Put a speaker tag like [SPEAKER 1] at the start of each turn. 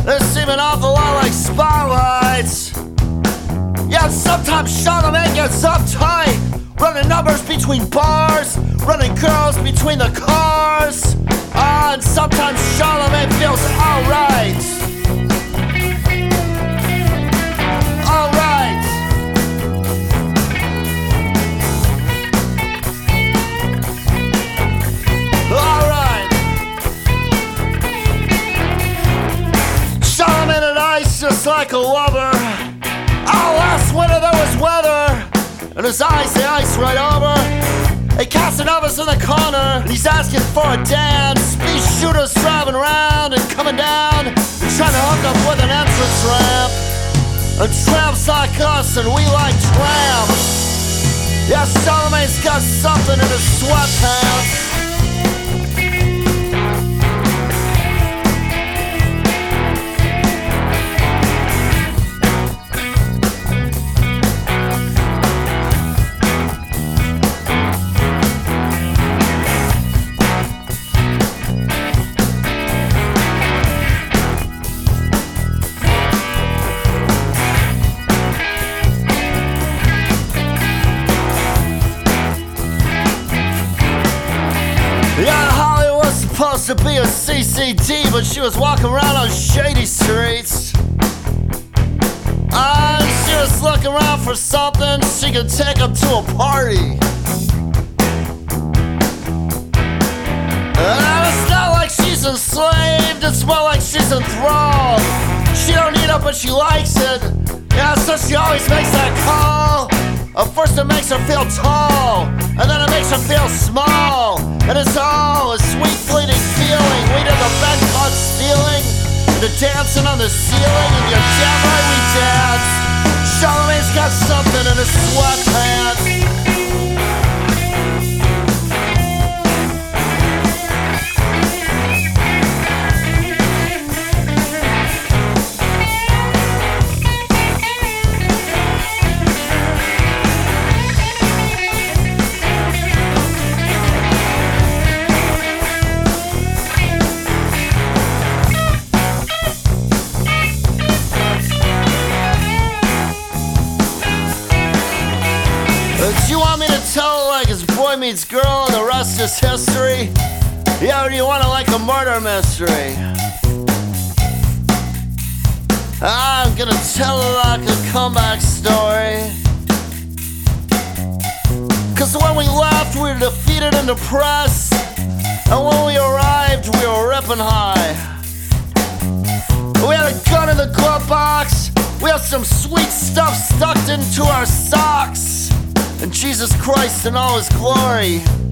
[SPEAKER 1] They seem an awful lot like spotlights. Yeah, sometimes Charlamagne gets uptight, running numbers between bars, running girls between the cars. And sometimes Charlamagne feels alright. Alright. Alright. Charlamagne and ice just like a lover. Oh, last winter there was weather, and his eyes, the ice right over. Hey, Casanova's in the corner, and he's asking for a dance. These shooters driving around and coming down, and trying to hook up with an entrance ramp. And tramps like us, and we like tramps. Yeah, Charlamagne's got something in his sweatpants. Yeah, Holly was supposed to be a CCD, but she was walking around on shady streets. And she was looking around for something she could take up to a party. And it's not like she's enslaved, it's more like she's enthralled. She don't need it, but she likes it. Yeah, so she always makes that call. First it makes her feel tall, and then it makes her feel small. And it's all a sweet fleeting feeling. We did the bed caught stealing, the dancing on the ceiling, and you're damn right we dance. Charlamagne's got something in his sweatpants. Do you want me to tell it like it's boy meets girl and the rest is history? Yeah, or do you want it like a murder mystery? I'm gonna tell it like a comeback story. Cause when we left, we were defeated and depressed. And when we arrived, we were ripping high. We had a gun in the glove box. We had some sweet stuff stuck into our socks. And Jesus Christ in all his glory.